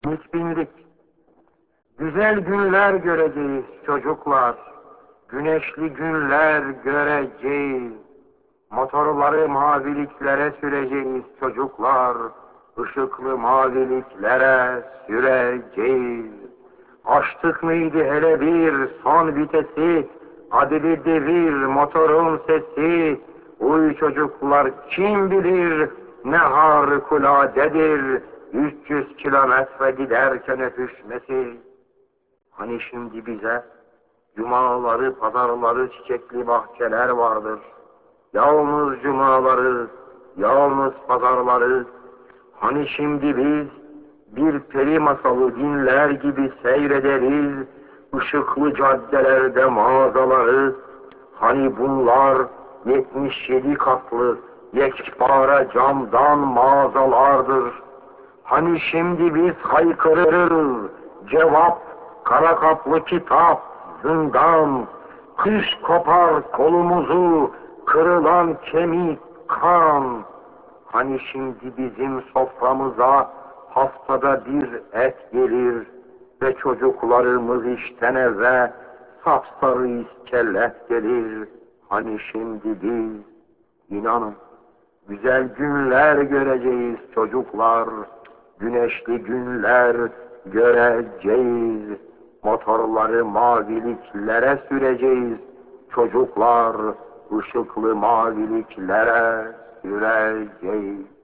Bindik. Güzel günler göreceğiz çocuklar. Güneşli günler göreceğiz. Motorları maviliklere süreceğiz çocuklar. Işıklı maviliklere süreceğiz. Açtık mıydı hele bir son vitesi? Hadi bir devir motorun sesi. Uy çocuklar, kim bilir ne harikuladedir 300 kilometre giderken öpüşmesi. Hani şimdi bize cumaları, pazarları, çiçekli bahçeler vardır. Yalnız cumaları, yalnız pazarları. Hani şimdi biz bir peri masalı dinler gibi seyrederiz, ışıklı caddelerde mağazaları. Hani bunlar 77 katlı yekpare camdan mağazalardır. Hani şimdi biz haykırırız, cevap, kara kaplı kitap, zindan, kış kopar kolumuzu, kırılan kemik, kan. Hani şimdi bizim soframıza haftada bir et gelir ve çocuklarımız işten eve sapsarı iskelet gelir. Hani şimdi biz, inanın, güzel günler göreceğiz çocuklar, güneşli günler göreceğiz. Motorları maviliklere süreceğiz çocuklar, ışıklı maviliklere süreceğiz.